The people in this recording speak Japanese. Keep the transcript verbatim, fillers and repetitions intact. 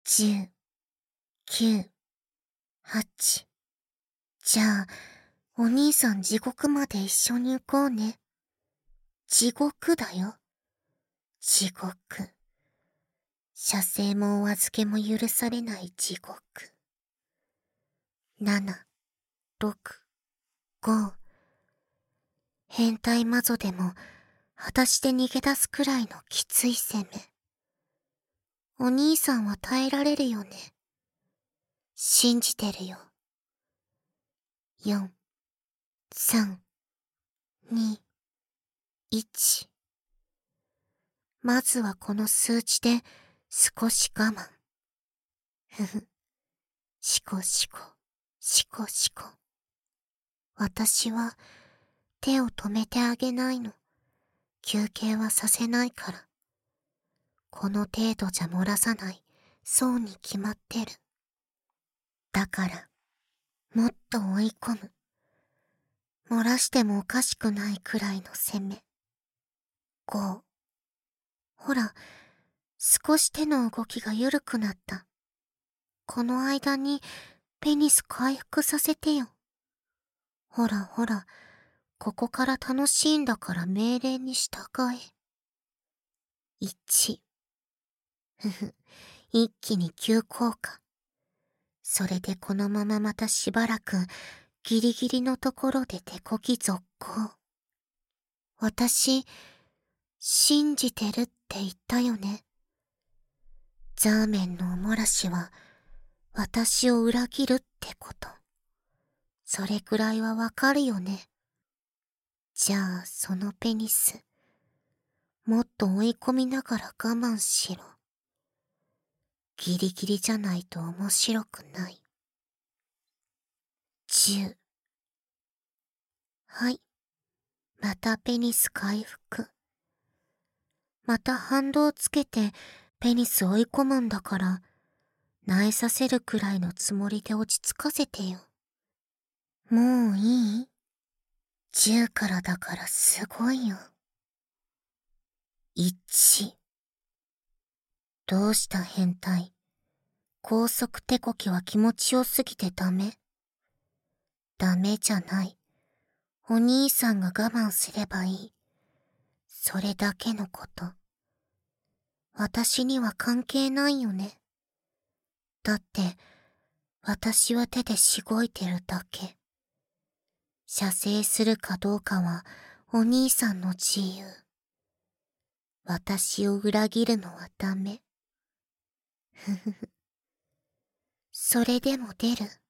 じゅう、きゅう、はち。じゃあ、お兄さん地獄まで一緒に行こうね。地獄だよ。地獄。射精もお預けも許されない地獄。なな、ろく、ご。変態魔女でも、裸足で逃げ出すくらいのきつい攻め。お兄さんは耐えられるよね。信じてるよ。よん、さん、に、いち。まずはこの数値で少し我慢。ふふ。しこしこ、しこしこ。私は手を止めてあげないの。休憩はさせないから。この程度じゃ漏らさない。そうに決まってる。だから、もっと追い込む。漏らしてもおかしくないくらいの攻め。ご。ほら、少し手の動きが緩くなった。この間にペニス回復させてよ。ほらほら、ここから楽しいんだから命令に従え。いち。ふふ、一気に急降下。それでこのまままたしばらくギリギリのところで手こき続行。私、信じてるって言ったよね。ザーメンのおもらしは私を裏切るってこと。それくらいはわかるよね。じゃあそのペニス、もっと追い込みながら我慢しろ。ギリギリじゃないと面白くない。じゅう。はい。またペニス回復。また反動つけてペニス追い込むんだから、萎えさせるくらいのつもりで落ち着かせてよ。もういい？ じゅう からだからすごいよ。いち。どうした変態。高速手こきは気持ちよすぎてダメ？ダメじゃない。お兄さんが我慢すればいい。それだけのこと。私には関係ないよね。だって、私は手でしごいてるだけ。射精するかどうかはお兄さんの自由。私を裏切るのはダメ。ふふふ。それでも出る。